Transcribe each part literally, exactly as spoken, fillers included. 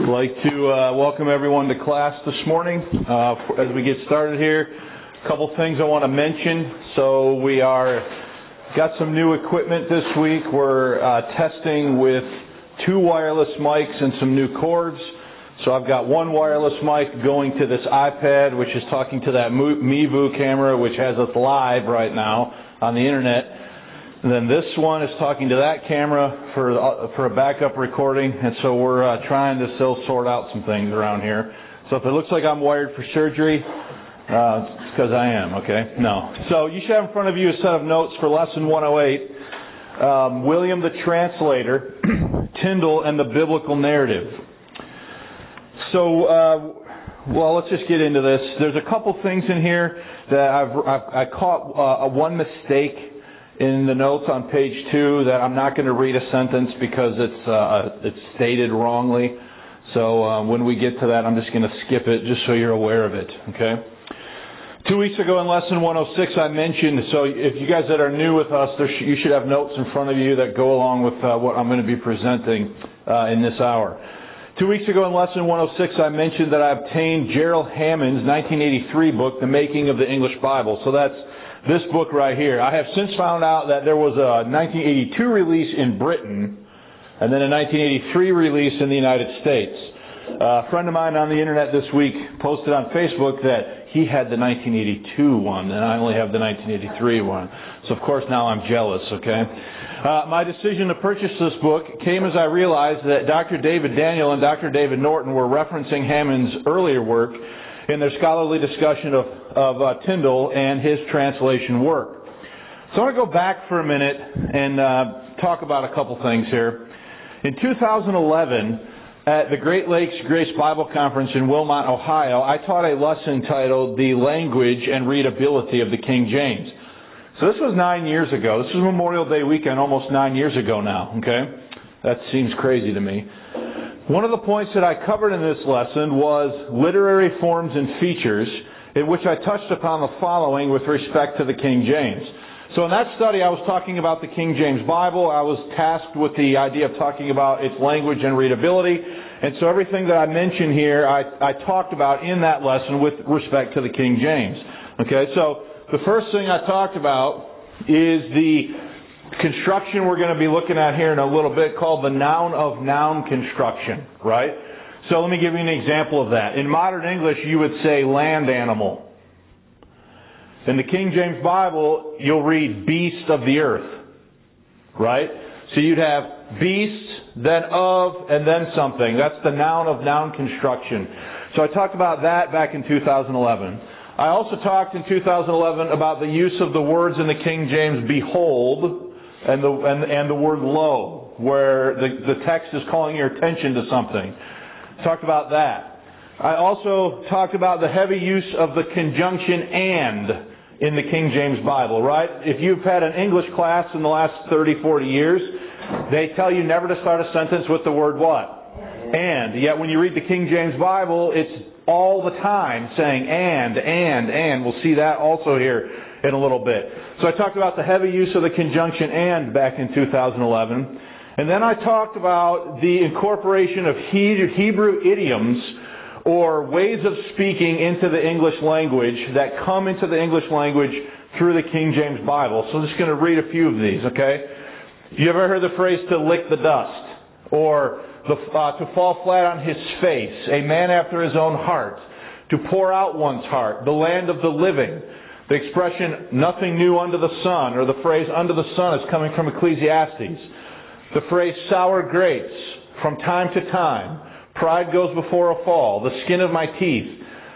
I'd like to uh, welcome everyone to class this morning. Uh, as we get started here, a couple things I want to mention. So we are got some new equipment this week. We're uh, testing with two wireless mics and some new cords. So I've got one wireless mic going to this iPad, which is talking to that Mevu camera, which has us live right now on the internet. And then this one is talking to that camera for uh, for a backup recording, and so we're uh, trying to still sort out some things around here. So if it looks like I'm wired for surgery, uh, it's because I am, okay? No. So you should have in front of you a set of notes for Lesson one oh eight, um, William the Translator, Tyndale, and the Biblical Narrative. So, uh, well, let's just get into this. There's a couple things in here that I've, I've I caught uh, one mistake in the notes on page two that I'm not going to read a sentence because it's uh, it's stated wrongly. So uh, when we get to that, I'm just going to skip it just so you're aware of it. Okay. Two weeks ago in lesson one oh six, I mentioned. So if you guys that are new with us, there sh- you should have notes in front of you that go along with uh, what I'm going to be presenting uh, in this hour. Two weeks ago in lesson one oh six, I mentioned that I obtained Gerald Hammond's nineteen eighty-three book, The Making of the English Bible. So that's this book right here. I have since found out that there was a nineteen eighty-two release in Britain and then a nineteen eighty-three release in the United States. Uh, a friend of mine on the internet this week posted on Facebook that he had the nineteen eighty-two one and I only have the nineteen eighty-three one. So of course now I'm jealous, okay? Uh, my decision to purchase this book came as I realized that Doctor David Daniel and Doctor David Norton were referencing Hammond's earlier work in their scholarly discussion of, of uh, Tyndale and his translation work. So I want to go back for a minute and uh, talk about a couple things here. In two thousand eleven, at the Great Lakes Grace Bible Conference in Wilmot, Ohio, I taught a lesson titled The Language and Readability of the King James. So this was nine years ago. This was Memorial Day weekend, almost nine years ago now, okay? That seems crazy to me. One of the points that I covered in this lesson was literary forms and features, in which I touched upon the following with respect to the King James. So in that study, I was talking about the King James Bible. I was tasked with the idea of talking about its language and readability. And so everything that I mention here, I, I talked about in that lesson with respect to the King James. Okay, so the first thing I talked about is the construction we're going to be looking at here in a little bit called the noun of noun construction, right? So let me give you an example of that. In modern English, you would say land animal. In the King James Bible, you'll read beast of the earth, right? So you'd have beast, then of, and then something. That's the noun of noun construction. So I talked about that back in two thousand eleven. I also talked in two thousand eleven about the use of the words in the King James, behold, and the and, and the word lo, where the, the text is calling your attention to something. Talked about that. I also talked about the heavy use of the conjunction and in the King James Bible, right? If you've had an English class in the last thirty, forty years, they tell you never to start a sentence with the word what? And. Yet when you read the King James Bible, it's all the time saying and, and, and. We'll see that also here in a little bit. So I talked about the heavy use of the conjunction and back in two thousand eleven. And then I talked about the incorporation of Hebrew idioms or ways of speaking into the English language that come into the English language through the King James Bible. So I'm just going to read a few of these, okay? You ever heard the phrase to lick the dust? Or the, uh, to fall flat on his face, a man after his own heart, to pour out one's heart, the land of the living. The expression, nothing new under the sun, or the phrase, under the sun, is coming from Ecclesiastes. The phrase, sour grapes, from time to time. Pride goes before a fall. The skin of my teeth.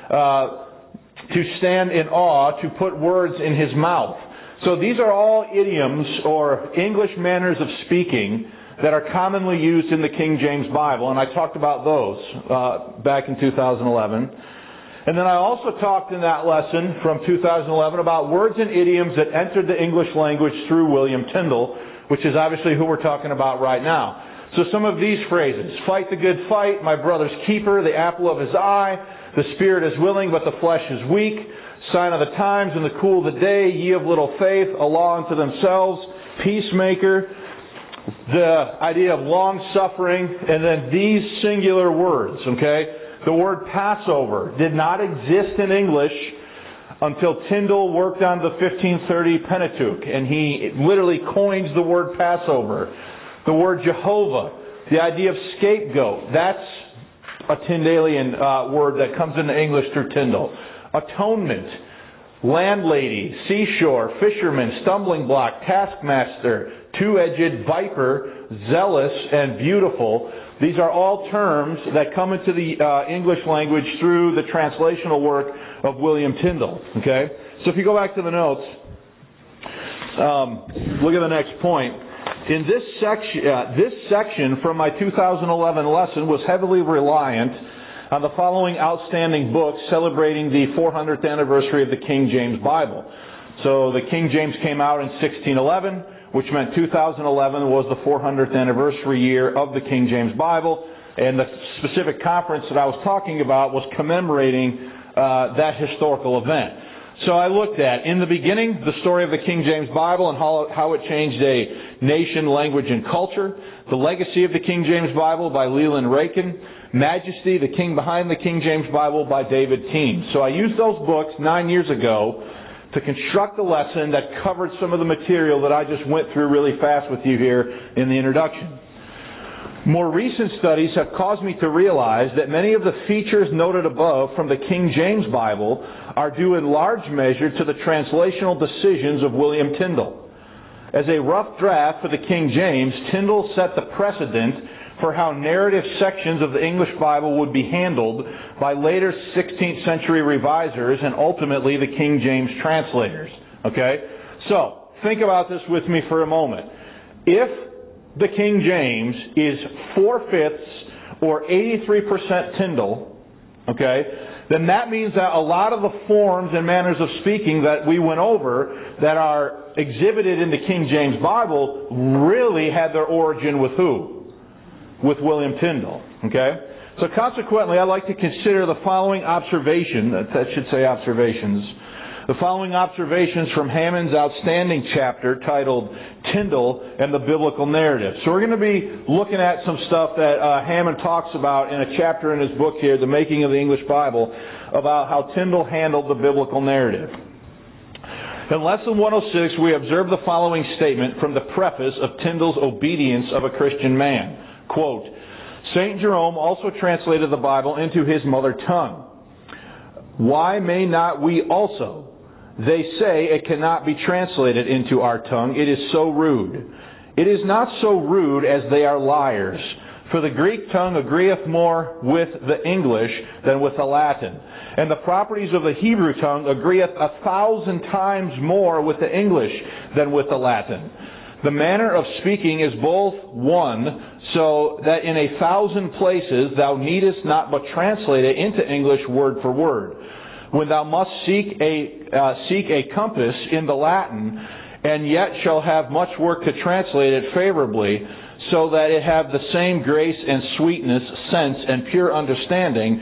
Uh, to stand in awe, to put words in his mouth. So these are all idioms or English manners of speaking that are commonly used in the King James Bible, and I talked about those uh, back in two thousand eleven. And then I also talked in that lesson from two thousand eleven about words and idioms that entered the English language through William Tyndale, which is obviously who we're talking about right now. So some of these phrases: fight the good fight, my brother's keeper, the apple of his eye, the spirit is willing but the flesh is weak, sign of the times and the cool of the day, ye of little faith, a law unto themselves, peacemaker, the idea of long-suffering, and then these singular words, okay? The word Passover did not exist in English until Tyndale worked on the fifteen thirty Pentateuch, and he literally coins the word Passover. The word Jehovah, the idea of scapegoat, that's a Tyndalian uh, word that comes into English through Tyndale. Atonement, landlady, seashore, fisherman, stumbling block, taskmaster, two-edged viper, zealous, and beautiful. These are all terms that come into the uh, English language through the translational work of William Tyndale. Okay? So if you go back to the notes, um, look at the next point. In this section, uh, this section from my two thousand eleven lesson was heavily reliant on the following outstanding books celebrating the four hundredth anniversary of the King James Bible. So the King James came out in sixteen eleven, which meant two thousand eleven was the four hundredth anniversary year of the King James Bible, and the specific conference that I was talking about was commemorating uh, that historical event. So I looked at, in the beginning, the story of the King James Bible and how, how it changed a nation, language, and culture. The Legacy of the King James Bible by Leland Rakin. Majesty, the King Behind the King James Bible by David Teem. So I used those books nine years ago to construct a lesson that covered some of the material that I just went through really fast with you here in the introduction. More recent studies have caused me to realize that many of the features noted above from the King James Bible are due in large measure to the translational decisions of William Tyndale. As a rough draft for the King James, Tyndale set the precedent for how narrative sections of the English Bible would be handled by later sixteenth century revisers and ultimately the King James translators. Okay? So, think about this with me for a moment. If the King James is four-fifths or eighty-three percent Tyndale, okay, then that means that a lot of the forms and manners of speaking that we went over that are exhibited in the King James Bible really had their origin with who? With William Tyndale. Okay? So consequently, I'd like to consider the following observation, that should say observations, the following observations from Hammond's outstanding chapter titled Tyndale and the Biblical Narrative. So we're going to be looking at some stuff that uh, Hammond talks about in a chapter in his book here, The Making of the English Bible, about how Tyndale handled the biblical narrative. In Lesson one oh six, we observe the following statement from the preface of Tyndale's Obedience of a Christian Man. Quote, Saint Jerome also translated the Bible into his mother tongue. Why may not we also? They say it cannot be translated into our tongue. It is so rude. It is not so rude as they are liars. For the Greek tongue agreeth more with the English than with the Latin. And the properties of the Hebrew tongue agreeth a thousand times more with the English than with the Latin. The manner of speaking is both one, so that in a thousand places thou needest not but translate it into English word for word. When thou must seek a uh, seek a compass in the Latin, and yet shall have much work to translate it favorably, so that it have the same grace and sweetness, sense, and pure understanding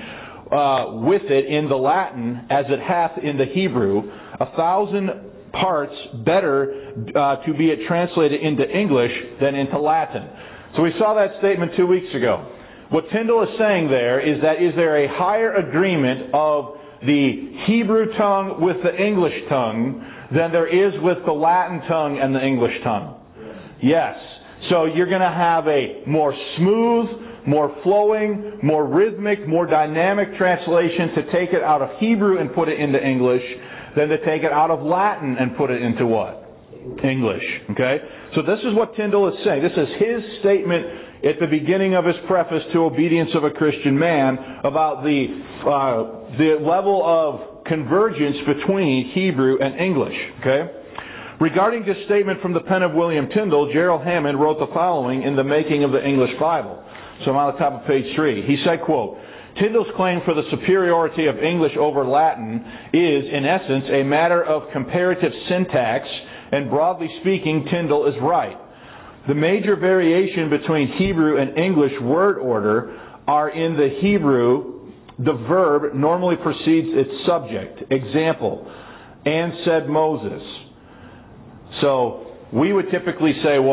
uh, with it in the Latin as it hath in the Hebrew, a thousand parts better uh, to be it translated into English than into Latin. So we saw that statement two weeks ago. What Tyndale is saying there is that is there a higher agreement of the Hebrew tongue with the English tongue than there is with the Latin tongue and the English tongue? Yes. So you're going to have a more smooth, more flowing, more rhythmic, more dynamic translation to take it out of Hebrew and put it into English than to take it out of Latin and put it into what? English. Okay? So this is what Tyndale is saying. This is his statement at the beginning of his preface to Obedience of a Christian Man about the uh, the level of convergence between Hebrew and English. Okay? Regarding this statement from the pen of William Tyndale, Gerald Hammond wrote the following in The Making of the English Bible. So I'm on the top of page three. He said, quote, Tyndale's claim for the superiority of English over Latin is, in essence, a matter of comparative syntax, and broadly speaking, Tyndale is right. The major variation between Hebrew and English word order are in the Hebrew, the verb normally precedes its subject. Example, and said Moses. So, we would typically say what?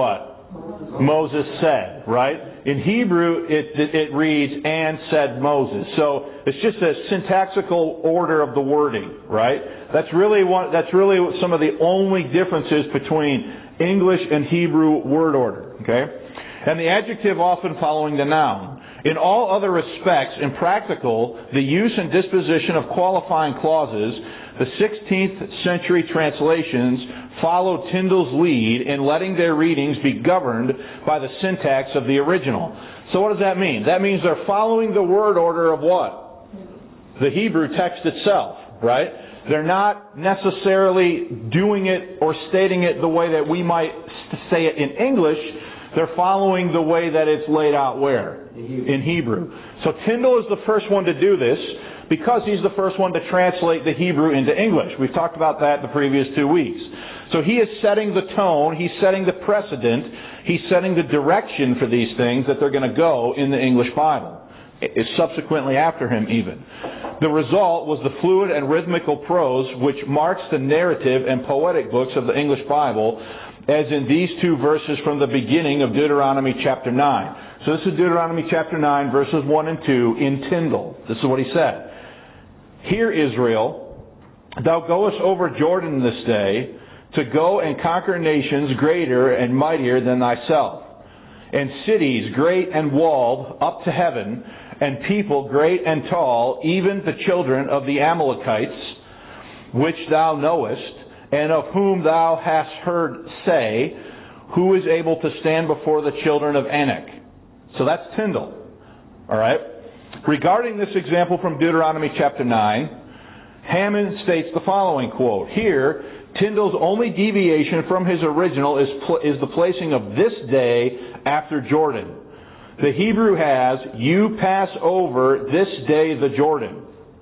Moses said, right? In Hebrew, it, it, it reads, and said Moses. So it's just a syntactical order of the wording, right? That's really one, that's really some of the only differences between English and Hebrew word order, okay? And the adjective often following the noun. In all other respects, in practical, the use and disposition of qualifying clauses, the sixteenth century translations follow Tyndall's lead in letting their readings be governed by the syntax of the original. So what does that mean? That means they're following the word order of what? The Hebrew text itself, right? They're not necessarily doing it or stating it the way that we might say it in English. They're following the way that it's laid out where? In Hebrew. So Tyndall is the first one to do this because he's the first one to translate the Hebrew into English. We've talked about that the previous two weeks. So he is setting the tone, he's setting the precedent, he's setting the direction for these things that they're going to go in the English Bible. It's subsequently after him even. The result was the fluid and rhythmical prose which marks the narrative and poetic books of the English Bible, as in these two verses from the beginning of Deuteronomy chapter nine. So this is Deuteronomy chapter nine, verses one and two in Tyndall. This is what he said. Hear, Israel, thou goest over Jordan this day to go and conquer nations greater and mightier than thyself, and cities great and walled up to heaven, and people great and tall, even the children of the Amalekites, which thou knowest, and of whom thou hast heard say, who is able to stand before the children of Anak? So that's Tyndall. All right? Regarding this example from Deuteronomy chapter nine, Hammond states the following quote, here, Tyndall's only deviation from his original is, pl- is the placing of this day after Jordan. The Hebrew has, you pass over this day the Jordan.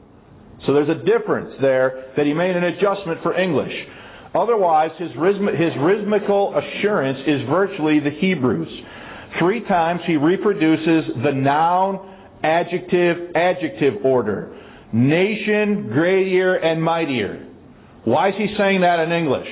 So there's a difference there that he made an adjustment for English. Otherwise, his, rhythm- his rhythmical assurance is virtually the Hebrew's. Three times he reproduces the noun, adjective, adjective order. Nation, greater, and mightier. Why is he saying that in English?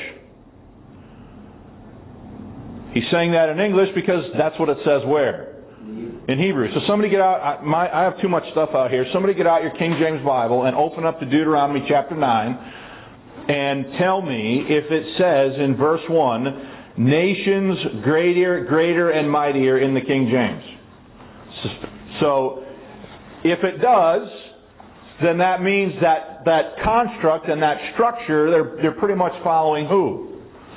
He's saying that in English because that's what it says where? In Hebrew. So somebody get out, I, my, I have too much stuff out here. Somebody get out your King James Bible and open up to Deuteronomy chapter nine and tell me if it says in verse one, nations greater, greater and mightier in the King James. So if it does, then that means that that construct and that structure, they're, they're pretty much following who?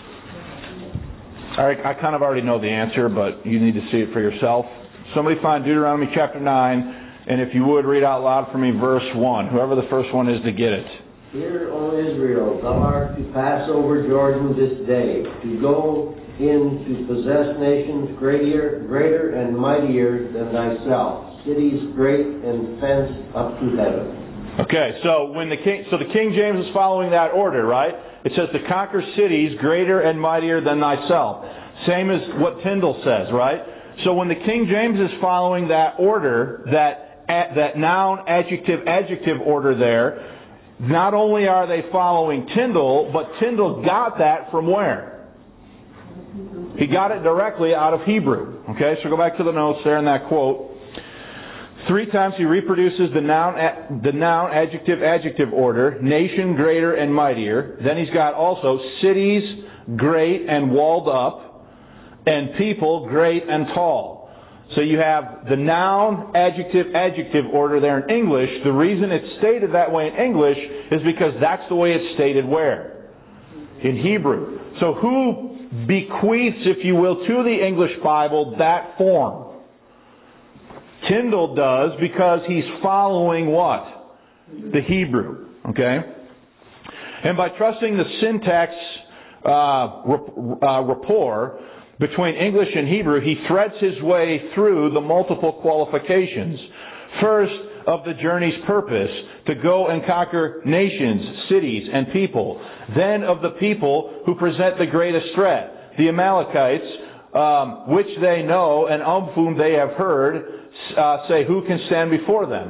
I, I kind of already know the answer, but you need to see it for yourself. Somebody find Deuteronomy chapter nine, and if you would, read out loud for me verse one. Whoever the first one is to get it. Hear, O Israel, thou art to pass over Jordan this day, to go in to possess nations greater, greater and mightier than thyself, cities great and fenced up to heaven. Okay, so when the King, so the King James is following that order, right? It says to conquer cities greater and mightier than thyself. Same as what Tyndall says, right? So when the King James is following that order, that that noun, adjective, adjective order there, not only are they following Tyndall, but Tyndall got that from where? He got it directly out of Hebrew. Okay, so go back to the notes there in that quote. Three times he reproduces the noun, the noun, adjective, adjective order, nation, greater, and mightier. Then he's got also cities, great and walled up, and people, great and tall. So you have the noun, adjective, adjective order there in English. The reason it's stated that way in English is because that's the way it's stated where? In Hebrew. So who bequeaths, if you will, to the English Bible that form? Tyndall does because he's following what? The Hebrew. Okay? And by trusting the syntax uh, uh, rapport between English and Hebrew, he threads his way through the multiple qualifications. First, of the journey's purpose, to go and conquer nations, cities, and people. Then of the people who present the greatest threat, the Amalekites, um, which they know and of whom they have heard, uh, say, who can stand before them?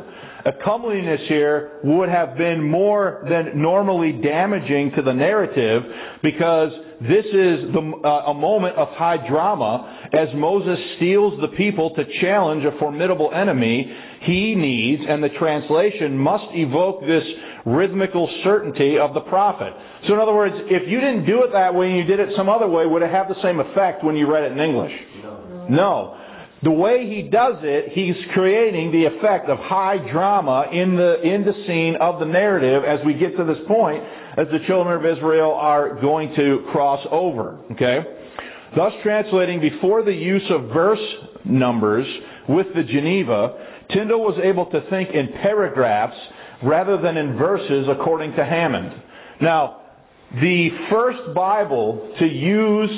A comeliness here would have been more than normally damaging to the narrative, because this is the, uh, a moment of high drama as Moses steals the people to challenge a formidable enemy he needs, and the translation must evoke this rhythmical certainty of the prophet. So in other words, if you didn't do it that way and you did it some other way, would it have the same effect when you read it in English? No. No. The way he does it, he's creating the effect of high drama in the in the scene of the narrative as we get to this point, as the children of Israel are going to cross over. Okay? Thus translating before the use of verse numbers with the Geneva, Tyndale was able to think in paragraphs rather than in verses, according to Hammond. Now, the first Bible to use,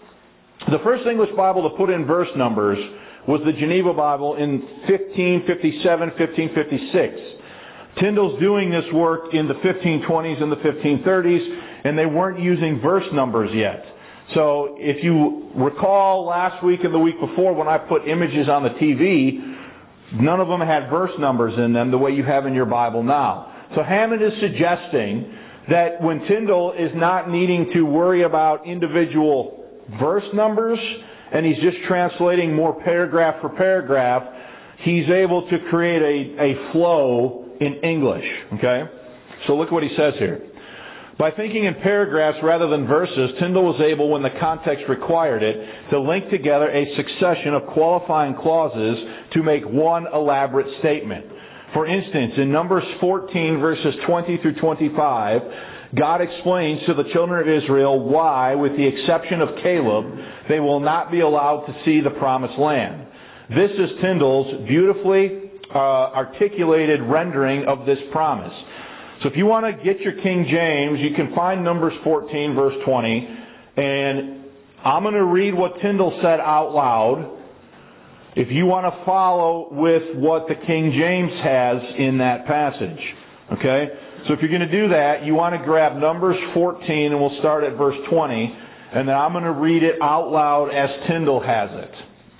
the first English Bible to put in verse numbers was the Geneva Bible in fifteen fifty-seven, fifteen fifty-six. Tyndale's doing this work in the fifteen twenties and the fifteen thirties, and they weren't using verse numbers yet. So if you recall last week and the week before when I put images on the T V, none of them had verse numbers in them the way you have in your Bible now. So Hammond is suggesting that when Tyndale is not needing to worry about individual verse numbers, and he's just translating more paragraph for paragraph, he's able to create a, a flow in English. Okay? So look what he says here. By thinking in paragraphs rather than verses, Tyndale was able, when the context required it, to link together a succession of qualifying clauses to make one elaborate statement. For instance, in Numbers fourteen, verses twenty through twenty-five, God explains to the children of Israel why, with the exception of Caleb, they will not be allowed to see the promised land. This is Tyndale's beautifully uh, articulated rendering of this promise. So if you want to get your King James, you can find Numbers fourteen, verse twenty, and I'm going to read what Tyndale said out loud, if you want to follow with what the King James has in that passage. Okay? So if you're going to do that, you want to grab Numbers fourteen, and we'll start at verse twenty, and then I'm going to read it out loud as Tyndale has it.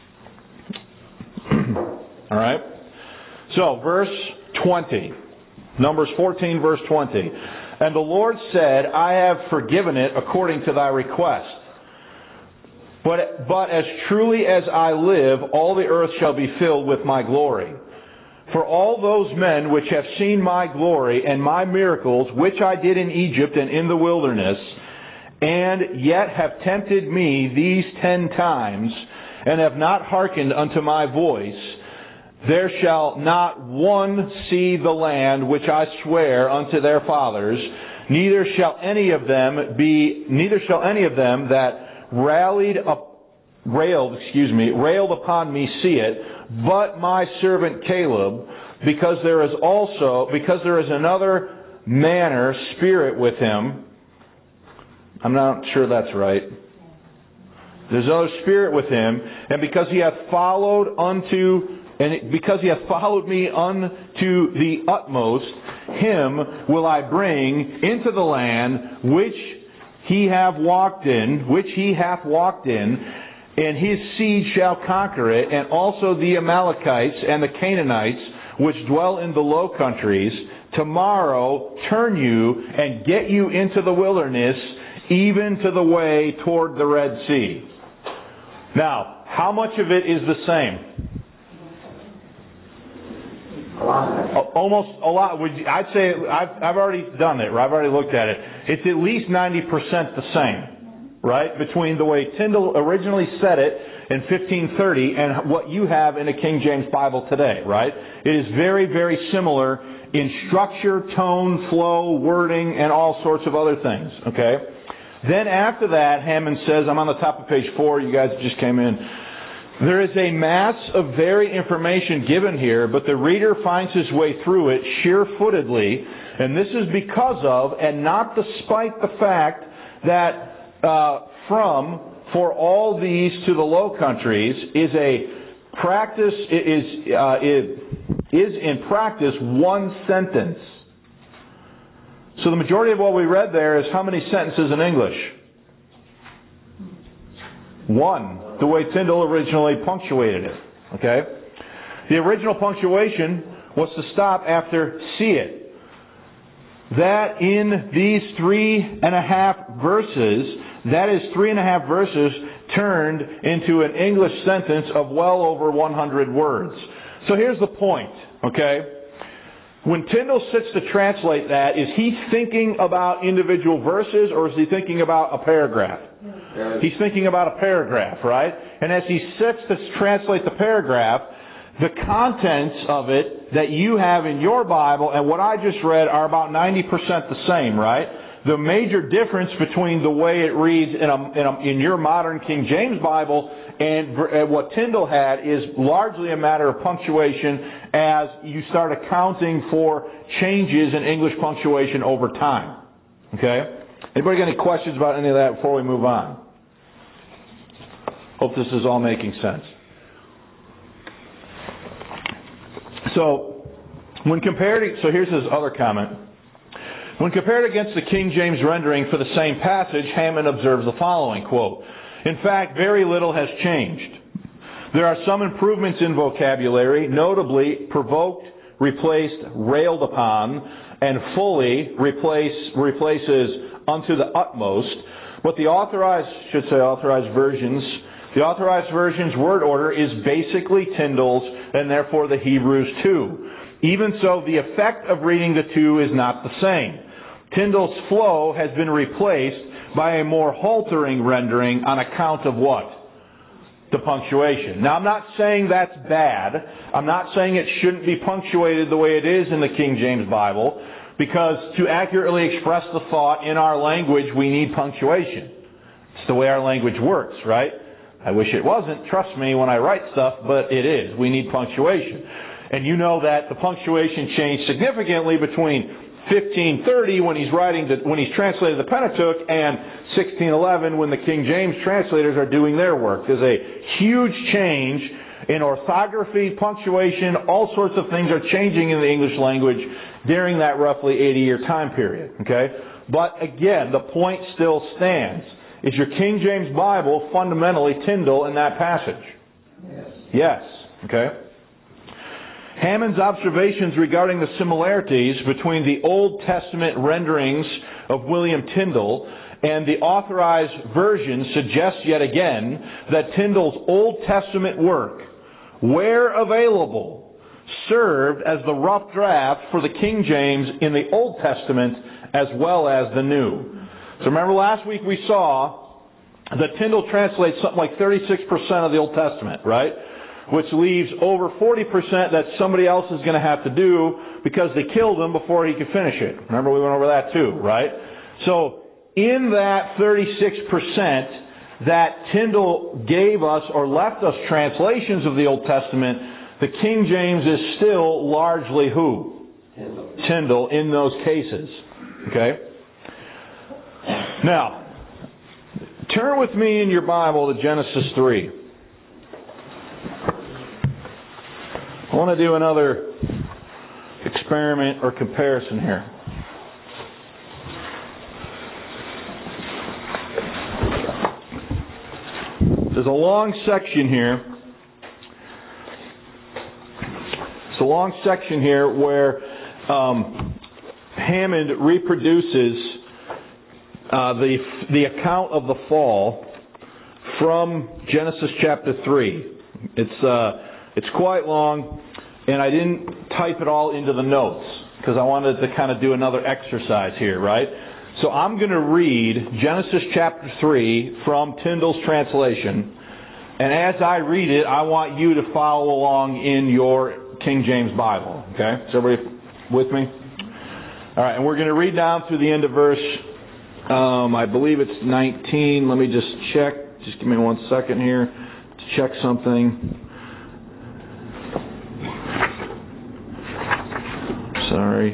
All right? So, verse twenty. Numbers fourteen, verse twenty. And the Lord said, I have forgiven it according to thy request. But, but as truly as I live, all the earth shall be filled with my glory. For all those men which have seen my glory and my miracles, which I did in Egypt and in the wilderness, and yet have tempted me these ten times, and have not hearkened unto my voice, there shall not one see the land which I swear unto their fathers, neither shall any of them be, neither shall any of them that rallied up, railed, excuse me, railed upon me see it, but my servant Caleb, because there is also, because there is another manner, spirit with him. I'm not sure that's right. There's another spirit with him, and because he hath followed unto, and because he hath followed me unto the utmost, him will I bring into the land which he have walked in, which he hath walked in, and his seed shall conquer it, and also the Amalekites and the Canaanites, which dwell in the low countries. Tomorrow turn you and get you into the wilderness, even to the way toward the Red Sea. Now, how much of it is the same? A lot. Almost a lot. Would you, I'd say I've, I've already done it. I've already looked at it. It's at least ninety percent the same, right? Between the way Tyndale originally said it in fifteen thirty and what you have in a King James Bible today, right? It is very, very similar in structure, tone, flow, wording, and all sorts of other things, okay? Then after that, Hammond says, I'm on the top of page four, you guys just came in. There is a mass of varied information given here, but the reader finds his way through it sheer-footedly, and this is because of, and not despite the fact that uh, from, for all these to the Low Countries, is a practice, is, uh, is, is in practice one sentence. So the majority of what we read there is how many sentences in English? One, the way Tyndale originally punctuated it. Okay? The original punctuation What's the stop after see it? That in these three and a half verses, that is three and a half verses turned into an English sentence of well over one hundred words. So here's the point, okay? When Tyndall sits to translate that, is he thinking about individual verses or is he thinking about a paragraph? He's thinking about a paragraph, right? And as he sits to translate the paragraph, the contents of it that you have in your Bible and what I just read are about ninety percent the same, right? The major difference between the way it reads in, a, in, a, in your modern King James Bible and what Tyndall had is largely a matter of punctuation as you start accounting for changes in English punctuation over time. Okay? Anybody got any questions about any of that before we move on? Hope this is all making sense. So, when compared, so here's his other comment. When compared against the King James rendering for the same passage, Hammond observes the following, quote, "In fact, very little has changed. There are some improvements in vocabulary, notably provoked, replaced, railed upon, and fully replace, replaces unto the utmost. But the authorized, should say authorized versions, the authorized version's word order is basically Tyndall's and therefore the Hebrews too. Even so, the effect of reading the two is not the same. Tyndall's flow has been replaced by a more haltering rendering on account of what? The punctuation. Now, I'm not saying that's bad. I'm not saying it shouldn't be punctuated the way it is in the King James Bible, because to accurately express the thought in our language, we need punctuation. It's the way our language works, right? I wish it wasn't, trust me, when I write stuff, but it is. We need punctuation. And you know that the punctuation changed significantly between fifteen thirty when he's writing the, when he's translated the Pentateuch and sixteen eleven when the King James translators are doing their work. There's a huge change in orthography, punctuation, all sorts of things are changing in the English language during that roughly eighty year time period. Okay? But again, the point still stands. Is your King James Bible fundamentally Tyndall in that passage? Yes. Yes. Okay? Hammond's observations regarding the similarities between the Old Testament renderings of William Tyndall and the authorized version suggests yet again that Tyndall's Old Testament work, where available, served as the rough draft for the King James in the Old Testament as well as the New. So remember last week we saw that Tyndall translates something like thirty-six percent of the Old Testament, right? Which leaves over forty percent that somebody else is going to have to do because they killed him before he could finish it. Remember we went over that too, right? So in that thirty-six percent that Tyndall gave us or left us translations of the Old Testament, the King James is still largely who? Tyndall. Tyndall in those cases. Okay? Now, turn with me in your Bible to Genesis three. I want to do another experiment or comparison here. There's a long section here. It's a long section here where um, Hammond reproduces Uh, the the account of the fall from Genesis chapter three. It's uh, it's quite long, and I didn't type it all into the notes because I wanted to kind of do another exercise here, right? So I'm going to read Genesis chapter three from Tyndall's translation, and as I read it, I want you to follow along in your King James Bible. Okay, is everybody with me? All right, and we're going to read down through the end of verse. Um, I believe it's nineteen. Let me just check. Just give me one second here to check something. Sorry.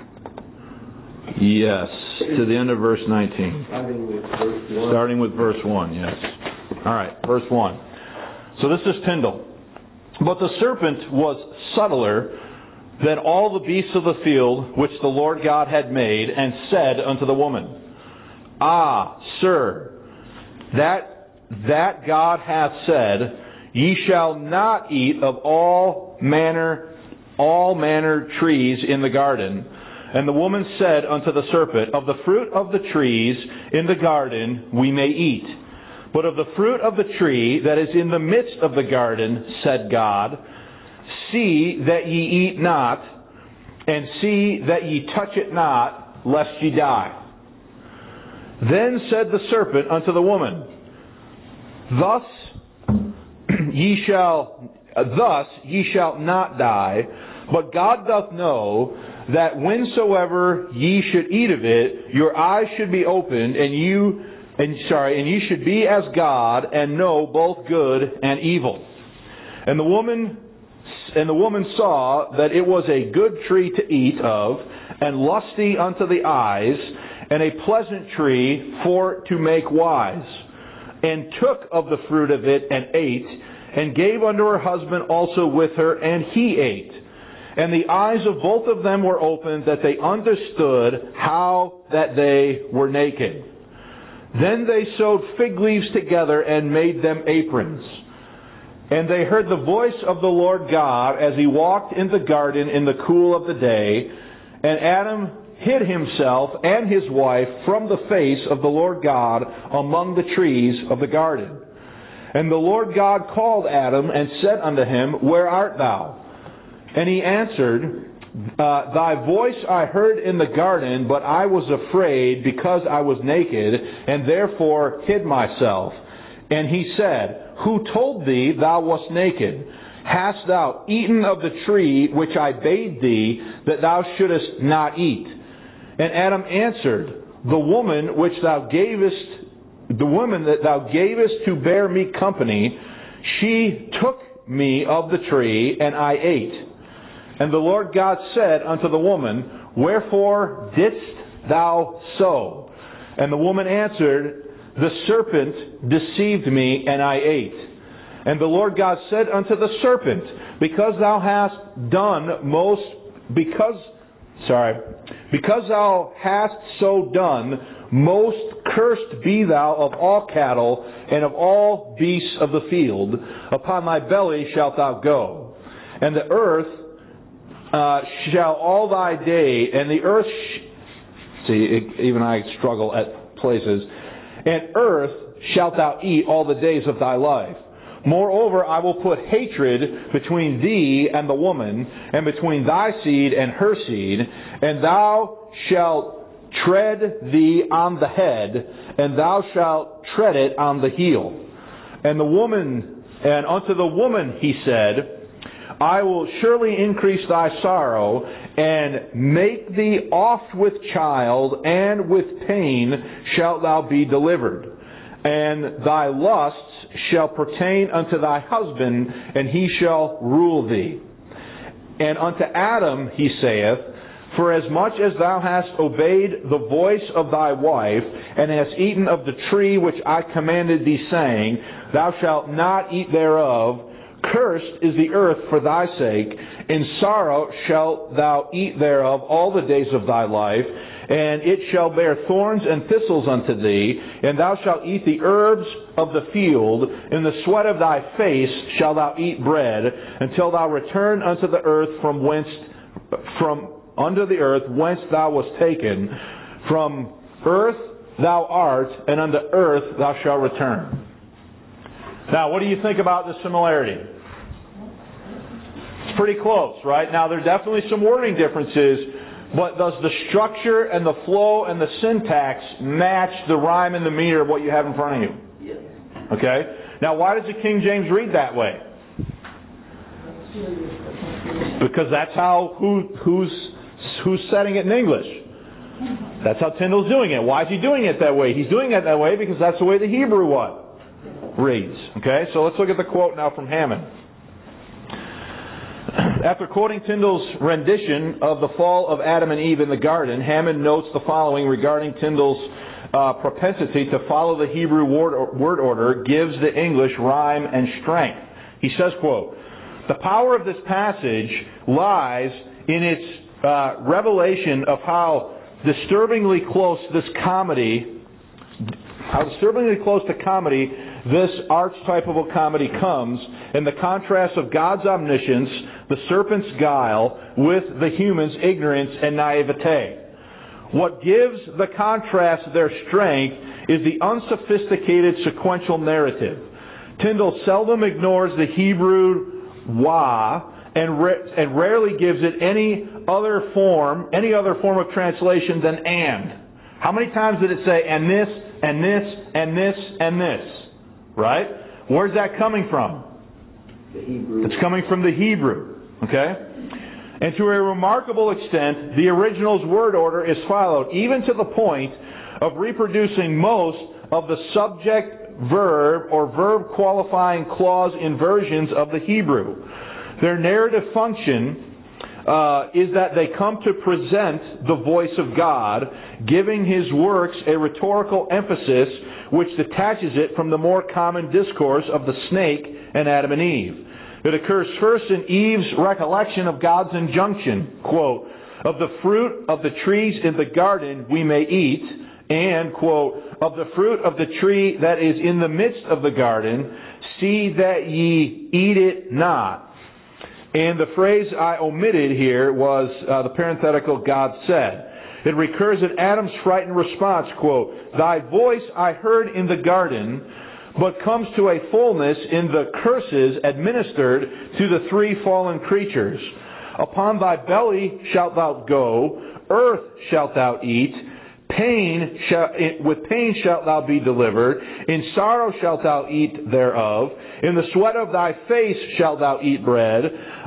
Yes, to the end of verse nineteen. Starting with verse one. Starting with verse one, yes. All right, verse one. So this is Tyndall. But the serpent was subtler than all the beasts of the field which the Lord God had made, and said unto the woman, Ah, sir, that that God hath said, Ye shall not eat of all manner all manner trees in the garden. And the woman said unto the serpent, Of the fruit of the trees in the garden we may eat. But of the fruit of the tree that is in the midst of the garden, said God, See that ye eat not, and see that ye touch it not, lest ye die. Then said the serpent unto the woman, Thus ye shall, thus ye shall not die, but God doth know that whensoever ye should eat of it, your eyes should be opened, and you, and sorry, and ye should be as God, and know both good and evil. And the woman, and the woman saw that it was a good tree to eat of, and lusty unto the eyes, and a pleasant tree for to make wise, and took of the fruit of it and ate, and gave unto her husband also with her, and he ate. And the eyes of both of them were opened, that they understood how that they were naked. Then they sewed fig leaves together and made them aprons. And they heard the voice of the Lord God as he walked in the garden in the cool of the day. And Adam hid himself and his wife from the face of the Lord God among the trees of the garden. And the Lord God called Adam and said unto him, Where art thou? And he answered, uh, Thy voice I heard in the garden, but I was afraid because I was naked, and therefore hid myself. And he said, Who told thee thou wast naked? Hast thou eaten of the tree which I bade thee, that thou shouldest not eat? And Adam answered, The woman which thou gavest, the woman that thou gavest to bear me company, she took me of the tree, and I ate. And the Lord God said unto the woman, Wherefore didst thou so? And the woman answered, The serpent deceived me, and I ate. And the Lord God said unto the serpent, Because thou hast done most, because, sorry, because thou hast so done, most cursed be thou of all cattle, and of all beasts of the field. Upon thy belly shalt thou go. And the earth Uh, shall all thy day, and the earth, sh- see, even I struggle at places, and earth shalt thou eat all the days of thy life. Moreover, I will put hatred between thee and the woman, and between thy seed and her seed, and thou shalt tread thee on the head, and thou shalt tread it on the heel. And the woman, and unto the woman he said, I will surely increase thy sorrow, and make thee oft with child, and with pain shalt thou be delivered. And thy lusts shall pertain unto thy husband, and he shall rule thee. And unto Adam he saith, For as much as thou hast obeyed the voice of thy wife, and hast eaten of the tree which I commanded thee, saying, Thou shalt not eat thereof, cursed is the earth for thy sake. In sorrow shalt thou eat thereof all the days of thy life, and it shall bear thorns and thistles unto thee, and thou shalt eat the herbs of the field. In the sweat of thy face shalt thou eat bread, until thou return unto the earth from whence, from under the earth whence thou wast taken. From earth thou art, and unto earth thou shalt return. Now, what do you think about the similarity? It's pretty close, right? Now, there are definitely some wording differences, but does the structure and the flow and the syntax match the rhyme and the meter of what you have in front of you? Yes. Okay? Now, why does the King James read that way? Because that's how, who, who's, who's setting it in English. That's how Tyndale's doing it. Why is he doing it that way? He's doing it that way because that's the way the Hebrew what? Reads. Okay, so let's look at the quote now from Hammond. After quoting Tyndale's rendition of the fall of Adam and Eve in the garden, Hammond notes the following regarding Tyndale's uh, propensity to follow the Hebrew word, word order gives the English rhyme and strength. He says, quote, The power of this passage lies in its uh, revelation of how disturbingly close this comedy, how disturbingly close to comedy this archetypal comedy comes, in the contrast of God's omniscience, the serpent's guile with the human's ignorance and naivete. What gives the contrast their strength is the unsophisticated sequential narrative. Tyndall seldom ignores the Hebrew wa and, ra- and rarely gives it any other form, any other form of translation than and. How many times did it say and this, and this, and this, and this? Right? Where's that coming from? The Hebrew. It's coming from the Hebrew. Okay? And to a remarkable extent, the original's word order is followed, even to the point of reproducing most of the subject verb or verb qualifying clause inversions of the Hebrew. Their narrative function uh, is that they come to present the voice of God, giving His works a rhetorical emphasis which detaches it from the more common discourse of the snake and Adam and Eve. It occurs first in Eve's recollection of God's injunction, quote, of the fruit of the trees in the garden we may eat, and, quote, of the fruit of the tree that is in the midst of the garden, see that ye eat it not. And the phrase I omitted here was uh, the parenthetical God said. It recurs in Adam's frightened response, quote, thy voice I heard in the garden, but comes to a fullness in the curses administered to the three fallen creatures. Upon thy belly shalt thou go, earth shalt thou eat, pain shall, with pain shalt thou be delivered, in sorrow shalt thou eat thereof, in the sweat of thy face shalt thou eat bread,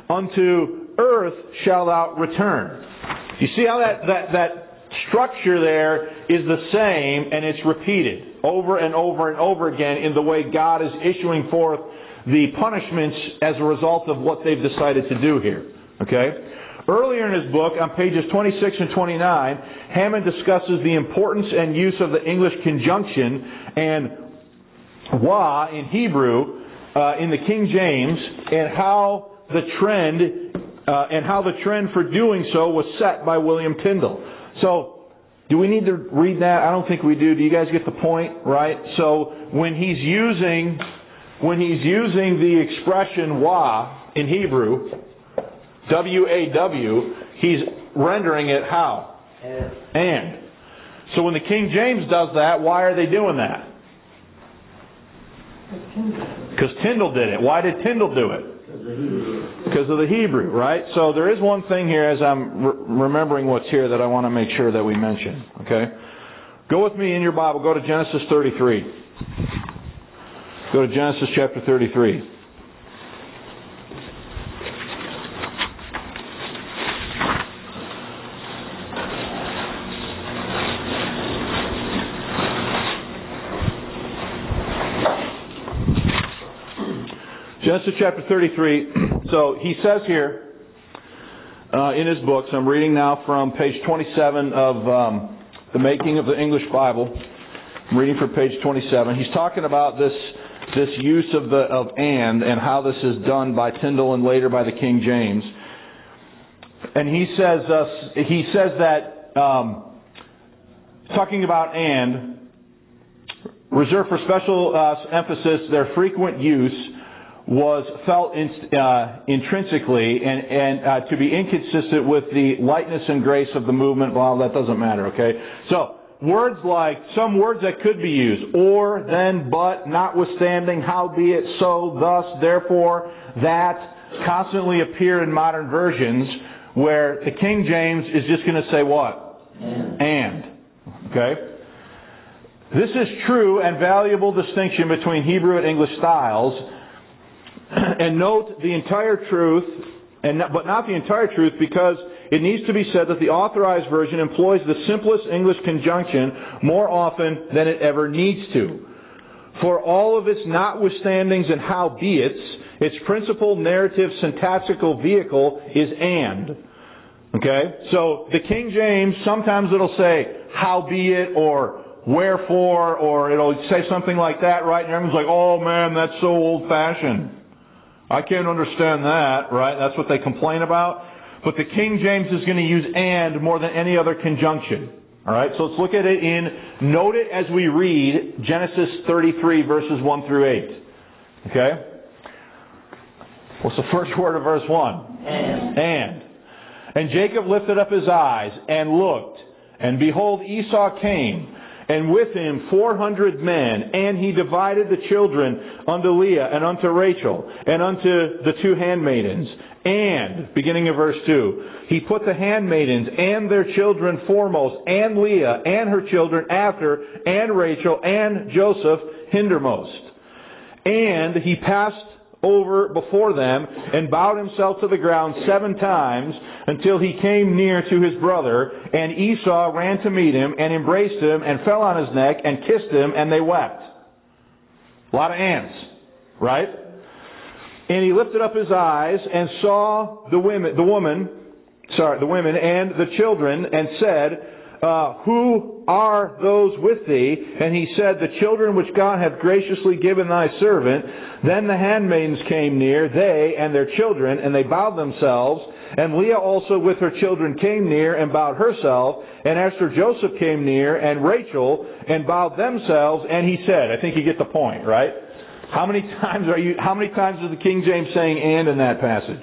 unto earth shalt thou return. You see how that, that, that structure there is the same, and it's repeated over and over and over again in the way God is issuing forth the punishments as a result of what they've decided to do here. Okay? Earlier in his book, on pages twenty-six and twenty-nine, Hammond discusses the importance and use of the English conjunction and wa in Hebrew uh, in the King James, and how the trend uh, and how the trend for doing so was set by William Tyndall. So, do we need to read that? I don't think we do. Do you guys get the point? Right? So, when he's using when he's using the expression wa in Hebrew, W A W, he's rendering it how? And. And. So when the King James does that, why are they doing that? Because Tyndall did it. Why did Tyndall do it? Because of the Hebrew, right? So there is one thing here as I'm re- remembering what's here that I want to make sure that we mention. Okay? Go with me in your Bible. Go to Genesis thirty-three. Go to Genesis chapter thirty-three. Genesis chapter thirty-three. So he says here uh, in his books, I'm reading now from page twenty-seven of um, the Making of the English Bible. I'm reading from page twenty-seven. He's talking about this this use of the of and and how this is done by Tyndall and later by the King James. And he says uh, he says that um, talking about and reserved for special uh, emphasis, their frequent use was felt in, uh, intrinsically and, and uh, to be inconsistent with the lightness and grace of the movement. Well, that doesn't matter, okay? So, words like, some words that could be used, or, then, but, notwithstanding, howbeit, so, thus, therefore, that, constantly appear in modern versions where the King James is just going to say what? And. And. Okay? This is true and valuable distinction between Hebrew and English styles. And note the entire truth, and not, but not the entire truth, because it needs to be said that the Authorized Version employs the simplest English conjunction more often than it ever needs to. For all of its notwithstandings and howbeits, its principal narrative syntactical vehicle is and. Okay? So the King James, sometimes it'll say howbeit or wherefore, or it'll say something like that, right? And everyone's like, oh man, that's so old-fashioned. I can't understand that, right? That's what they complain about. But the King James is going to use and more than any other conjunction. All right, so let's look at it in, note it as we read Genesis thirty-three, verses one through eight. Okay? What's the first word of verse one? And. And. And Jacob lifted up his eyes and looked, and behold, Esau came, and with him four hundred men, and he divided the children unto Leah and unto Rachel, and unto the two handmaidens. And, beginning of verse two, he put the handmaidens and their children foremost, and Leah and her children after, and Rachel and Joseph hindermost. And he passed over before them, and bowed himself to the ground seven times, until he came near to his brother. And Esau ran to meet him, and embraced him, and fell on his neck, and kissed him, and they wept. A lot of ants, right? And he lifted up his eyes, and saw the women, the woman, sorry, the women, and the children, and said, Uh, who are those with thee? And he said, the children which God hath graciously given thy servant. Then the handmaidens came near, they and their children, and they bowed themselves. And Leah also with her children came near and bowed herself. And after Joseph came near, and Rachel, and bowed themselves. And he said, I think you get the point, right? How many times are you? How many times is the King James saying "and" in that passage?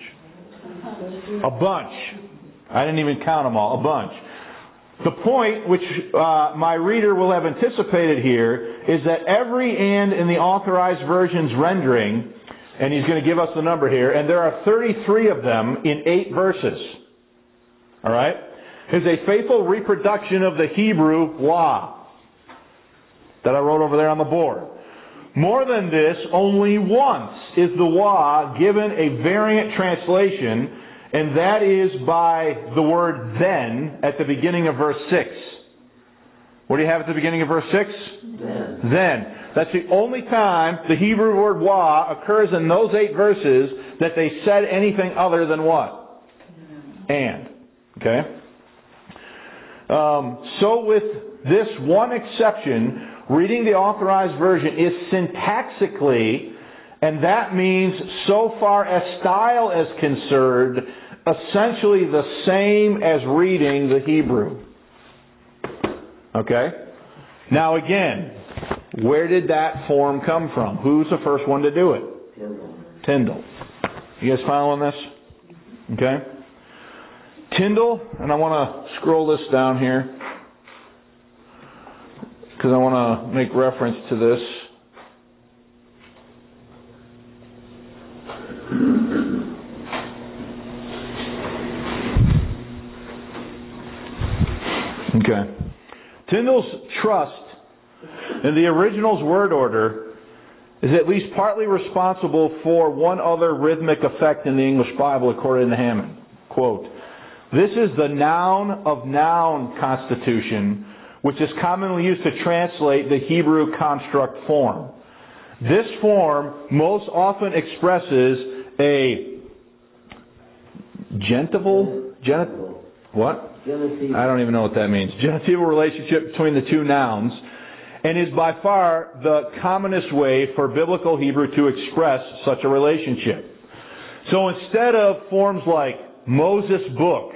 A bunch. I didn't even count them all. A bunch. The point which uh, my reader will have anticipated here is that every "and" in the Authorized Version's rendering, and he's going to give us the number here, and there are thirty-three of them in eight verses. All right? Is a faithful reproduction of the Hebrew "wa" that I wrote over there on the board. More than this, only once is the "wa" given a variant translation, and that is by the word "then" at the beginning of verse six. What do you have at the beginning of verse six? Then. Then. That's the only time the Hebrew word "wa" occurs in those eight verses that they said anything other than what? And. Okay? Um, so with this one exception, reading the Authorized Version is syntaxically, and that means so far as style is concerned, essentially the same as reading the Hebrew. Okay? Now again, where did that form come from? Who's the first one to do it? Tyndale. Tyndale. You guys following this? Okay? Tyndale, and I want to scroll this down here because I want to make reference to this. Okay. Tyndale's trust in the original's word order is at least partly responsible for one other rhythmic effect in the English Bible, according to Hammond. Quote, "This is the noun of noun constitution, which is commonly used to translate the Hebrew construct form. This form most often expresses a genitival, genit, what? Genitival. I don't even know what that means. Genitival relationship between the two nouns, and is by far the commonest way for biblical Hebrew to express such a relationship. So instead of forms like Moses' book,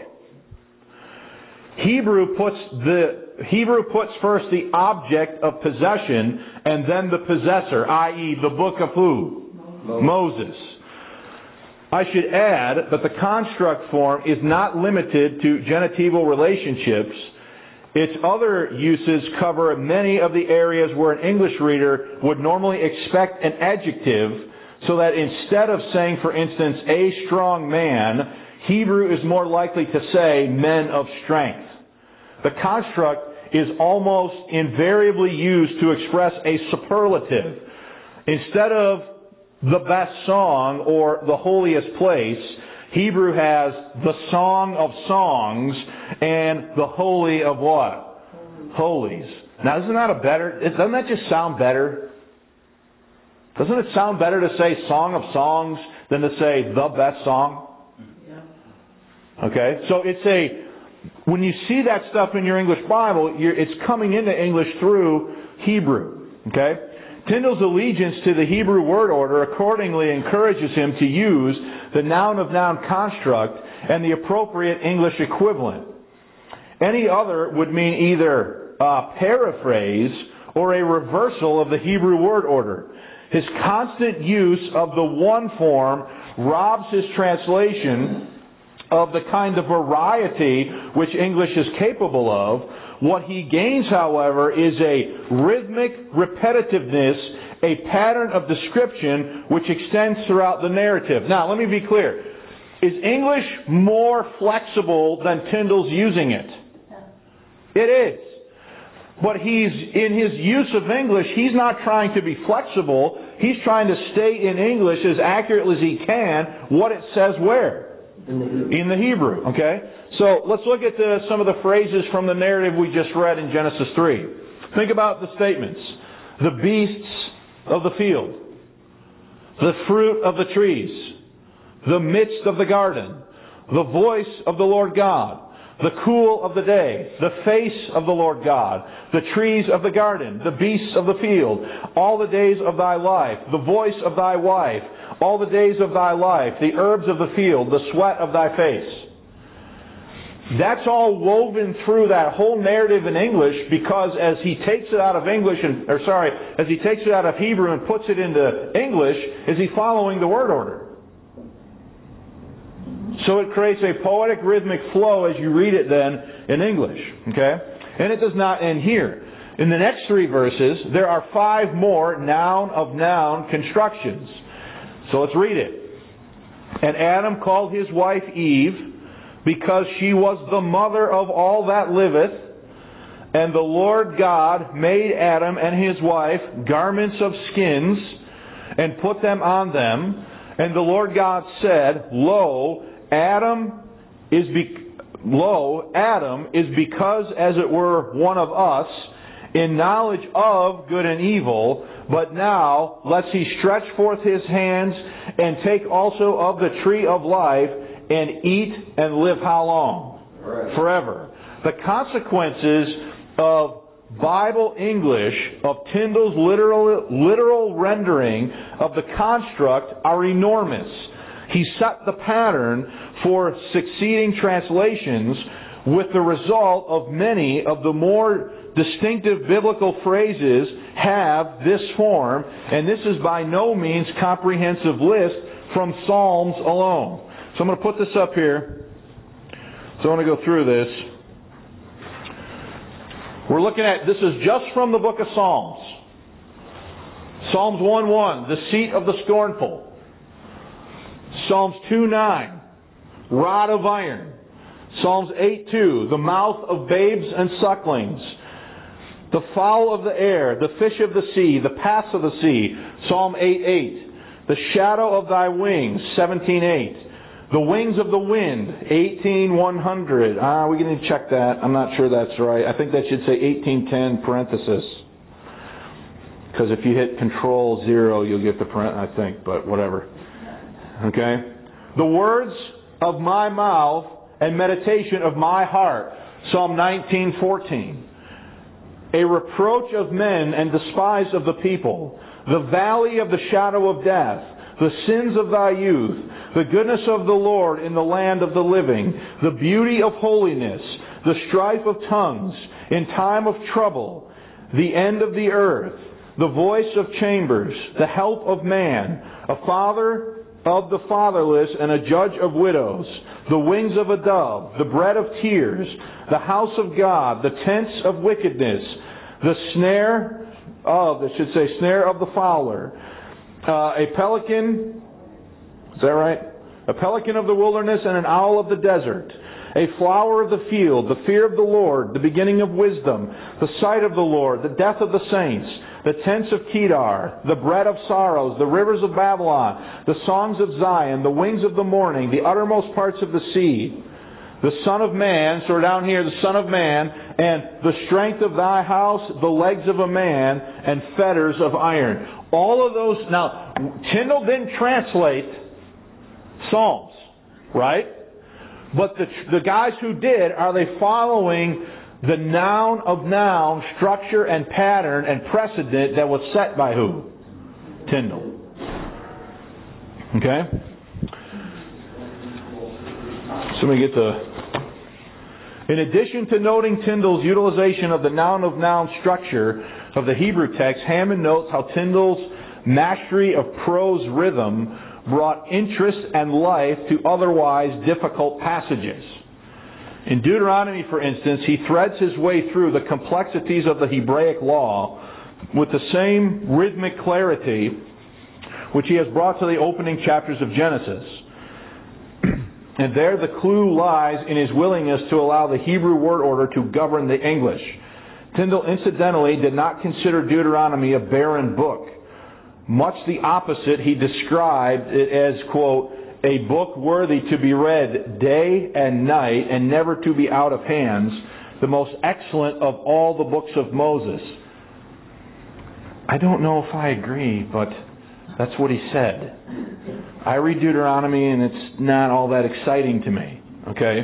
Hebrew puts the Hebrew puts first the object of possession and then the possessor, that is the book of who? Moses. Moses. I should add that the construct form is not limited to genitival relationships. Its other uses cover many of the areas where an English reader would normally expect an adjective, so that instead of saying, for instance, a strong man, Hebrew is more likely to say men of strength. The construct is almost invariably used to express a superlative. Instead of the best song or the holiest place, Hebrew has the song of songs and the holy of what? Holies. Now, isn't that a better, doesn't that just sound better? Doesn't it sound better to say song of songs than to say the best song? Okay, so it's a, when you see that stuff in your English Bible, you're, it's coming into English through Hebrew. Okay? Tyndale's allegiance to the Hebrew word order accordingly encourages him to use the noun of noun construct and the appropriate English equivalent. Any other would mean either a paraphrase or a reversal of the Hebrew word order. His constant use of the one form robs his translation of the kind of variety which English is capable of. What he gains, however, is a rhythmic repetitiveness, a pattern of description which extends throughout the narrative. Now, let me be clear. Is English more flexible than Tyndale's using it? It is. But he's, in his use of English, he's not trying to be flexible. He's trying to state in English as accurately as he can what it says where? In the Hebrew. In the Hebrew, okay? So let's look at the, some of the phrases from the narrative we just read in Genesis three. Think about the statements. The beasts of the field. The fruit of the trees. The midst of the garden. The voice of the Lord God. The cool of the day, the face of the Lord God, the trees of the garden, the beasts of the field, all the days of thy life, the voice of thy wife, all the days of thy life, the herbs of the field, the sweat of thy face. That's all woven through that whole narrative in English, because as he takes it out of English, and, or sorry, as he takes it out of Hebrew and puts it into English, is he following the word order? So it creates a poetic rhythmic flow as you read it then in English. Okay? And it does not end here. In the next three verses, there are five more noun of noun constructions. So let's read it. And Adam called his wife Eve, because she was the mother of all that liveth. And the Lord God made Adam and his wife garments of skins, and put them on them. And the Lord God said, Lo, Adam is be- lo, Adam is because as it were one of us, in knowledge of good and evil, but now lest he stretch forth his hands and take also of the tree of life and eat and live how long? Forever. Forever. The consequences of Bible English, of Tyndale's literal, literal rendering of the construct, are enormous. He set the pattern for succeeding translations, with the result of many of the more distinctive biblical phrases have this form, and this is by no means comprehensive list from Psalms alone. So I'm going to put this up here. So I want to go through this. We're looking at, this is just from the book of Psalms. Psalms one one, the seat of the scornful. Psalms two nine, rod of iron. Psalms eight two, the mouth of babes and sucklings. The fowl of the air, the fish of the sea, the paths of the sea. Psalm eight eight, the shadow of thy wings. seventeen eight, the wings of the wind. eighteen one hundred. Ah, we need to check that. I'm not sure that's right. I think that should say eighteen ten parenthesis. Because if you hit control zero, you'll get the parent, I think, but whatever. Okay? The words of my mouth and meditation of my heart. Psalm nineteen fourteen. A reproach of men and despise of the people. The valley of the shadow of death. The sins of thy youth. The goodness of the Lord in the land of the living. The beauty of holiness. The strife of tongues. In time of trouble. The end of the earth. The voice of chambers. The help of man. A father of the fatherless and a judge of widows, the wings of a dove, the bread of tears, the house of God, the tents of wickedness, the snare of, it should say snare of the fowler, uh, a pelican, is that right? A pelican of the wilderness and an owl of the desert, a flower of the field, the fear of the Lord, the beginning of wisdom, the sight of the Lord, the death of the saints, the tents of Kedar, the bread of sorrows, the rivers of Babylon, the songs of Zion, the wings of the morning, the uttermost parts of the sea, the Son of Man, so we're down here, the Son of Man, and the strength of thy house, the legs of a man, and fetters of iron. All of those, now, Tyndale didn't translate Psalms, right? But the, the guys who did, are they following the noun of noun structure and pattern and precedent that was set by who? Tyndale. Okay? So we get to... In addition to noting Tyndale's utilization of the noun of noun structure of the Hebrew text, Hammond notes how Tyndale's mastery of prose rhythm brought interest and life to otherwise difficult passages. In Deuteronomy, for instance, he threads his way through the complexities of the Hebraic law with the same rhythmic clarity which he has brought to the opening chapters of Genesis. And there the clue lies in his willingness to allow the Hebrew word order to govern the English. Tyndale, incidentally, did not consider Deuteronomy a barren book. Much the opposite, he described it as, quote, a book worthy to be read day and night and never to be out of hands, the most excellent of all the books of Moses. I don't know if I agree, but that's what he said. I read Deuteronomy and it's not all that exciting to me. Okay?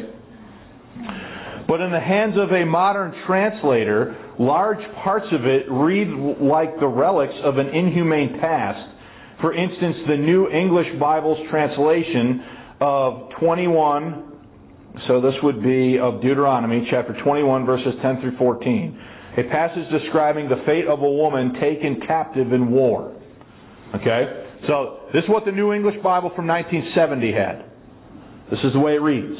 But in the hands of a modern translator, large parts of it read like the relics of an inhumane past. For instance, the New English Bible's translation of twenty-one, so this would be of Deuteronomy, chapter twenty-one, verses ten through fourteen. A passage describing the fate of a woman taken captive in war. Okay? So, this is what the New English Bible from nineteen seventy had. This is the way it reads.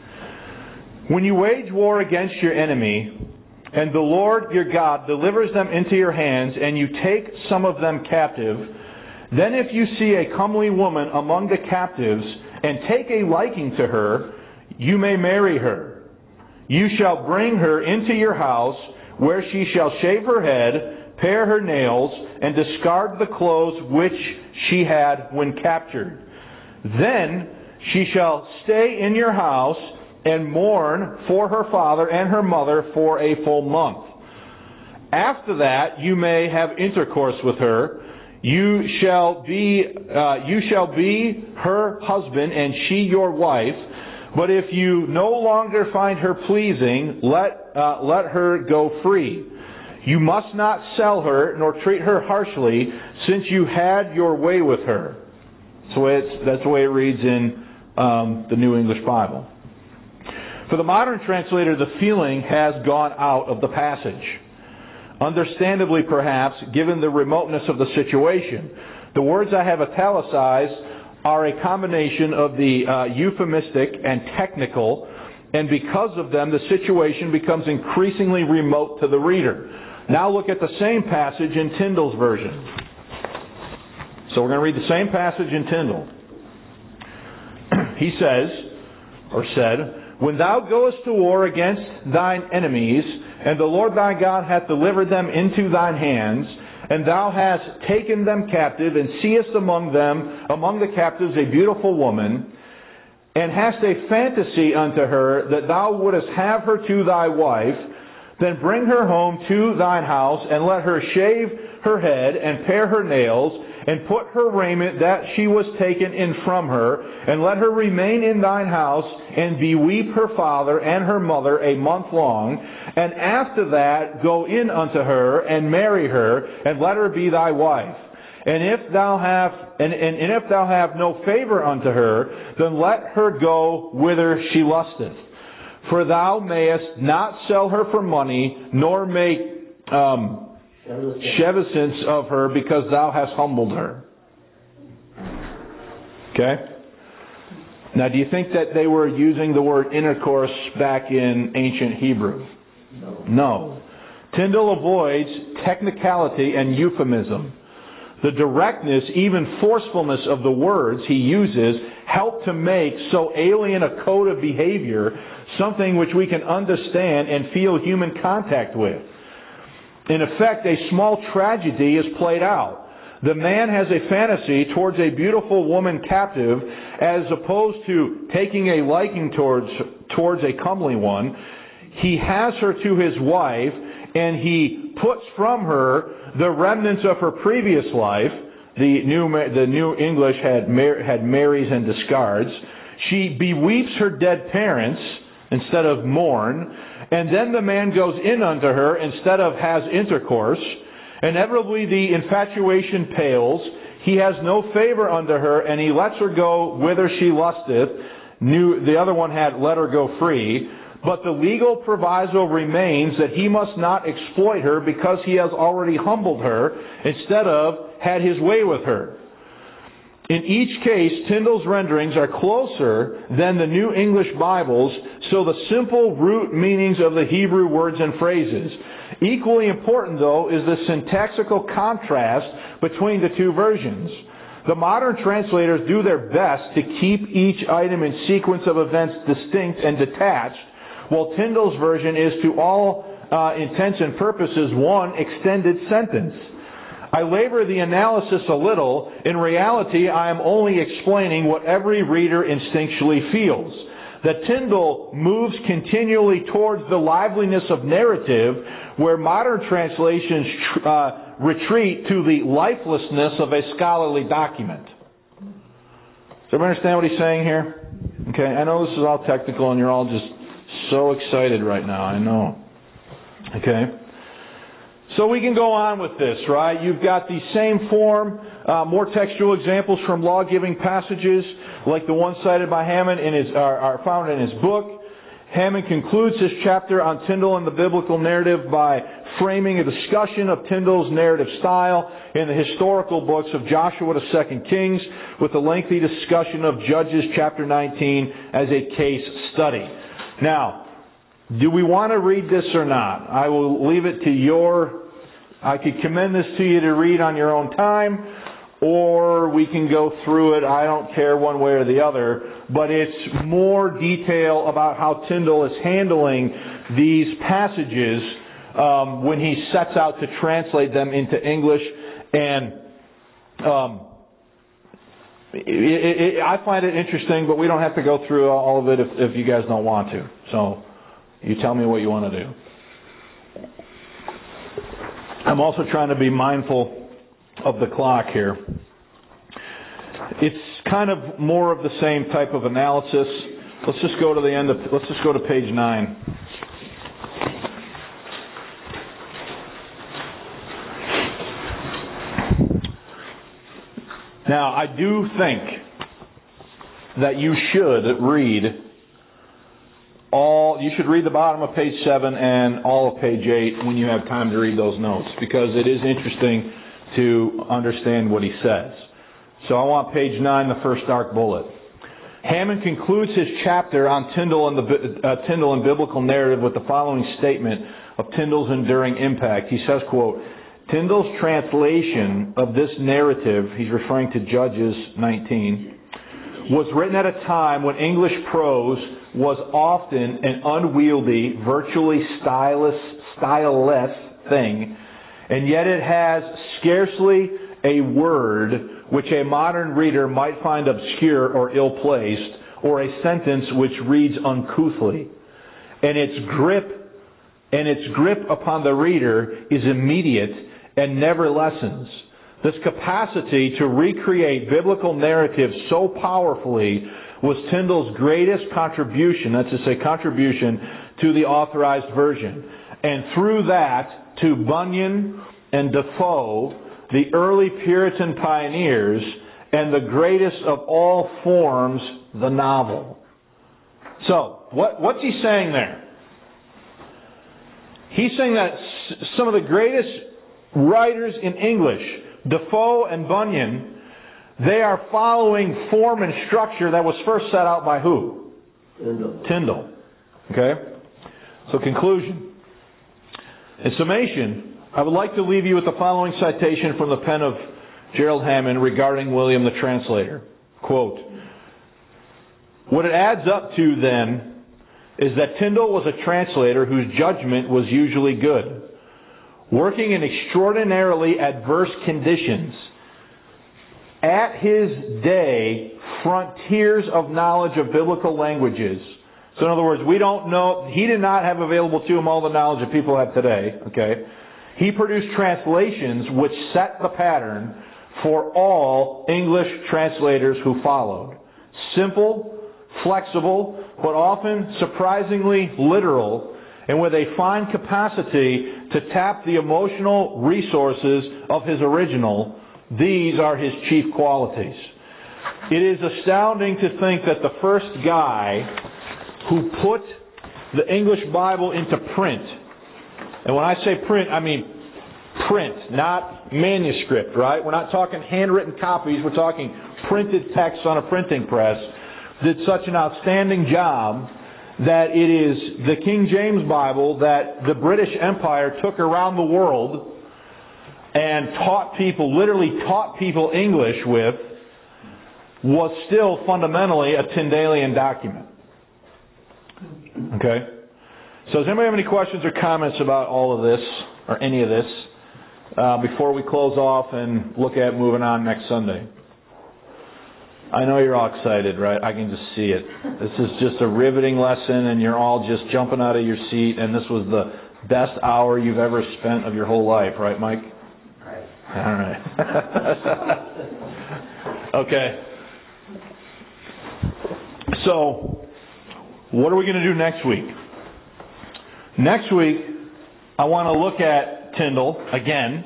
When you wage war against your enemy, and the Lord your God delivers them into your hands, and you take some of them captive, then if you see a comely woman among the captives, and take a liking to her, you may marry her. You shall bring her into your house, where she shall shave her head, pare her nails, and discard the clothes which she had when captured. Then she shall stay in your house and mourn for her father and her mother for a full month. After that, you may have intercourse with her. You shall be uh, you shall be her husband, and she your wife. But if you no longer find her pleasing, let uh, let her go free. You must not sell her nor treat her harshly, since you had your way with her. That's the way, it's, that's the way it reads in um, the New English Bible. For the modern translator, the feeling has gone out of the passage. Understandably, perhaps, given the remoteness of the situation. The words I have italicized are a combination of the uh, euphemistic and technical, and because of them, the situation becomes increasingly remote to the reader. Now look at the same passage in Tyndale's version. So we're going to read the same passage in Tyndale. He says, or said, when thou goest to war against thine enemies, and the Lord thy God hath delivered them into thine hands, and thou hast taken them captive, and seest among them, among the captives, a beautiful woman, and hast a fantasy unto her, that thou wouldest have her to thy wife, then bring her home to thine house, and let her shave her head, and pare her nails, and put her raiment that she was taken in from her, and let her remain in thine house, and beweep her father and her mother a month long, and after that go in unto her, and marry her, and let her be thy wife. And if thou have and, and, and if thou have no favor unto her, then let her go whither she lusteth. For thou mayest not sell her for money, nor make um, chevisance of her, because thou hast humbled her. Okay? Now, do you think that they were using the word intercourse back in ancient Hebrew? No. No. Tyndale avoids technicality and euphemism. The directness, even forcefulness of the words he uses help to make so alien a code of behavior something which we can understand and feel human contact with. In effect, a small tragedy is played out. The man has a fantasy towards a beautiful woman captive, as opposed to taking a liking towards, towards a comely one. He has her to his wife, and he puts from her the remnants of her previous life. The New, the New English had, mar, had marries and discards. She beweeps her dead parents instead of mourn. And then the man goes in unto her instead of has intercourse. Inevitably the infatuation pales. He has no favor unto her, and he lets her go whither she lusteth. New, the other one had let her go free. But the legal proviso remains that he must not exploit her, because he has already humbled her instead of had his way with her. In each case, Tyndale's renderings are closer than the New English Bibles, so the simple root meanings of the Hebrew words and phrases. Equally important, though, is the syntactical contrast between the two versions. The modern translators do their best to keep each item and sequence of events distinct and detached, while Tyndale's version is, to all uh, intents and purposes, one extended sentence. I labor the analysis a little. In reality, I am only explaining what every reader instinctually feels. That Tyndale moves continually towards the liveliness of narrative, where modern translations uh, retreat to the lifelessness of a scholarly document. Does everybody understand what he's saying here? Okay, I know this is all technical and you're all just so excited right now, I know. Okay? So we can go on with this, right? You've got the same form, uh, more textual examples from law-giving passages, like the one cited by Hammond in his, are, are found in his book. Hammond concludes his chapter on Tyndale and the biblical narrative by framing a discussion of Tyndale's narrative style in the historical books of Joshua to Second Kings, with a lengthy discussion of Judges chapter nineteen as a case study. Now, do we want to read this or not? I will leave it to your... I could commend this to you to read on your own time, or we can go through it. I don't care one way or the other. But it's more detail about how Tyndale is handling these passages um, when he sets out to translate them into English. And um, it, it, it, I find it interesting, but we don't have to go through all of it if, if you guys don't want to. So you tell me what you want to do. I'm also trying to be mindful of the clock here. It's kind of more of the same type of analysis. Let's just go to the end of, let's just go to page nine. Now, I do think that you should read all, you should read the bottom of page seven and all of page eight when you have time to read those notes, because it is interesting to understand what he says. So I want page nine, the first dark bullet. Hammond concludes his chapter on Tyndale and the uh, Tyndale and biblical narrative with the following statement of Tyndale's enduring impact. He says, quote, Tyndale's translation of this narrative, he's referring to Judges nineteen, was written at a time when English prose was often an unwieldy, virtually styleless, styleless thing, and yet it has scarcely a word which a modern reader might find obscure or ill-placed, or a sentence which reads uncouthly. And its grip, and its grip upon the reader is immediate and never lessens. This capacity to recreate biblical narrative so powerfully was Tyndale's greatest contribution, that's to say contribution, to the authorized version. And through that, to Bunyan and Defoe, the early Puritan pioneers, and the greatest of all forms, the novel. So, what, what's he saying there? He's saying that some of the greatest writers in English, Defoe and Bunyan, they are following form and structure that was first set out by who? Tyndale. Tyndale. Okay? So conclusion. In summation, I would like to leave you with the following citation from the pen of Gerald Hammond regarding William the Translator. Quote, what it adds up to then is that Tyndale was a translator whose judgment was usually good, working in extraordinarily adverse conditions. At his day, frontiers of knowledge of biblical languages. So in other words, we don't know, he did not have available to him all the knowledge that people have today. Okay, he produced translations which set the pattern for all English translators who followed. Simple, flexible, but often surprisingly literal, and with a fine capacity to tap the emotional resources of his original. These are his chief qualities. It is astounding to think that the first guy who put the English Bible into print, and when I say print, I mean print, not manuscript, right? We're not talking handwritten copies, we're talking printed text on a printing press, did such an outstanding job that it is the King James Bible that the British Empire took around the world and taught people, literally taught people English with, was still fundamentally a Tyndalian document. Okay? So does anybody have any questions or comments about all of this, or any of this, uh, before we close off and look at moving on next Sunday? I know you're all excited, right? I can just see it. This is just a riveting lesson, and you're all just jumping out of your seat, and this was the best hour you've ever spent of your whole life, right, Mike? Right. All right. Okay. So, what are we going to do next week? Next week, I want to look at Tyndale again,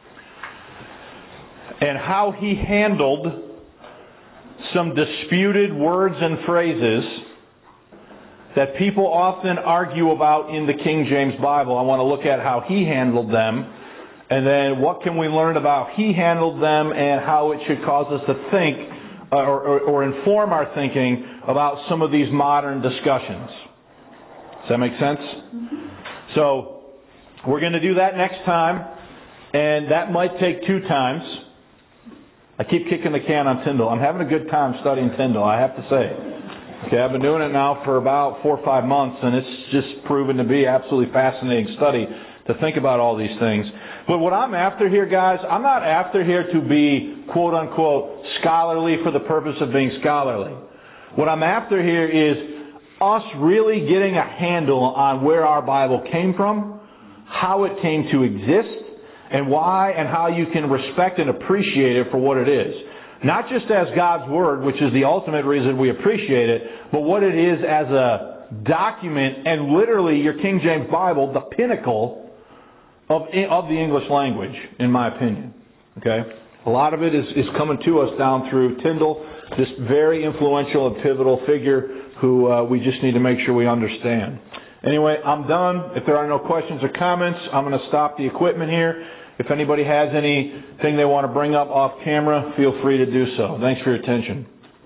and how he handled some disputed words and phrases that people often argue about in the King James Bible. I want to look at how he handled them, and then what can we learn about he handled them and how it should cause us to think uh, or, or, or inform our thinking about some of these modern discussions. Does that make sense? So, we're going to do that next time, and that might take two times. I keep kicking the can on Tyndale. I'm having a good time studying Tyndale, I have to say. Okay, I've been doing it now for about four or five months, and it's just proven to be absolutely fascinating study to think about all these things. But what I'm after here, guys, I'm not after here to be, quote unquote, scholarly for the purpose of being scholarly. What I'm after here is us really getting a handle on where our Bible came from, how it came to exist, and why and how you can respect and appreciate it for what it is. Not just as God's Word, which is the ultimate reason we appreciate it, but what it is as a document and literally your King James Bible, the pinnacle of, of the English language, in my opinion. Okay? A lot of it is, is coming to us down through Tyndale, this very influential and pivotal figure who uh, we just need to make sure we understand. Anyway, I'm done. If there are no questions or comments, I'm going to stop the equipment here. If anybody has anything they want to bring up off camera, feel free to do so. Thanks for your attention.